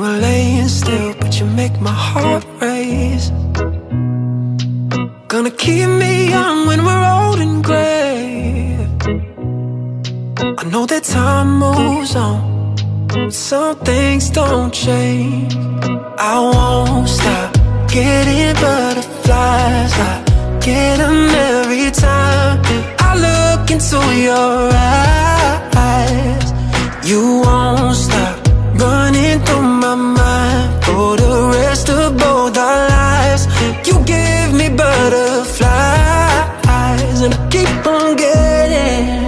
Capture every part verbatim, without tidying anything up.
were laying still, but you make my heart race. Gonna keep me young when we're old and gray. I know that time moves on, some things don't change. I won't stop getting butterflies. I get them every time I look into your eyes. You won't stop running through my mind for the rest of both our lives. You give me butterflies, and I keep on getting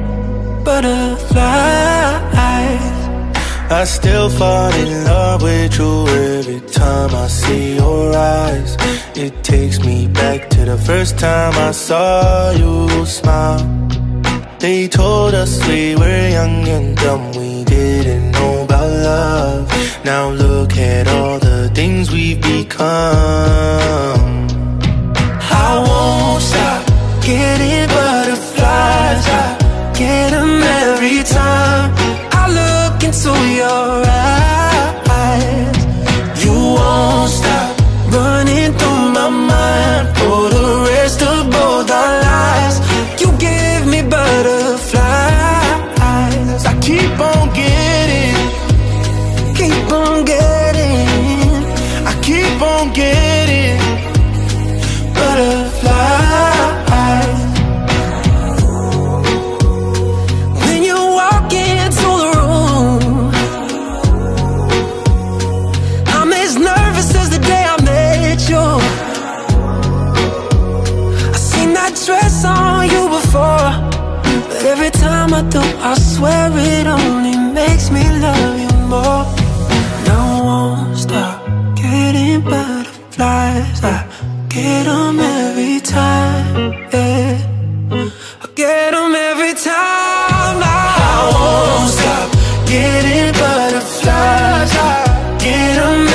butterflies. I still fall in love with you every time I see your eyes. It takes me back to the first time I saw you smile. They told us we were young and dumb, we didn't know about love. Now look at all the things we've become. I won't stop getting butterflies. I get them every time I look into your eyes. You won't stop running through my mind for the rest of both our lives. You give me butterflies. I keep on getting, keep on getting, I keep on getting butterflies. When you walk into the room, I'm as nervous as the day I met you. I seen that dress on you before, but every time I do, I swear it only makes me love you more. And I won't stop getting butterflies. I get them every time, yeah. I get them every time. I won't stop getting butterflies. I get them